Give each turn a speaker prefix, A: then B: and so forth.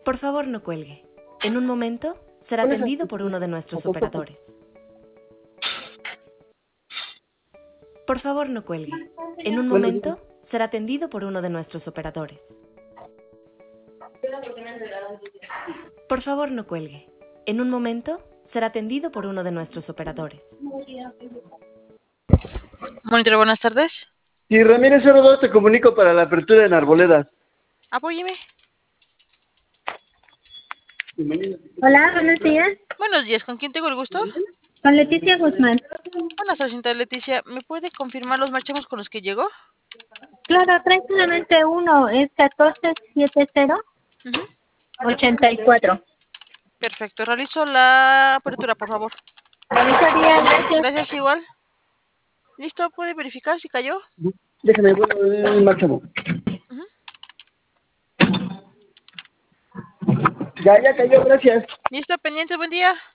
A: Por favor, no cuelgue. En un momento será atendido por uno de nuestros operadores. Por favor, no cuelgue. En un momento será atendido por uno de nuestros operadores. Por favor, no cuelgue. En un momento será atendido por uno de nuestros operadores.
B: Monitor, buenas tardes.
C: Y Ramírez 02, te comunico para la apertura en Arboledas.
B: Apóyeme.
D: Hola, buenos días.
B: Buenos días, ¿con quién tengo el gusto?
D: Con Leticia Guzmán.
B: Buenas tardes, señorita Leticia. ¿Me puede confirmar los marchamos con los que llegó?
D: Claro, trae solamente uno, es 1470 84.
B: Perfecto, realizo la apertura, por favor.
D: Bonito día, gracias.
B: Gracias, igual. ¿Listo? ¿Puede verificar si cayó?
C: Déjame, bueno, el máximo. Ya cayó, gracias.
B: Listo, pendiente, buen día.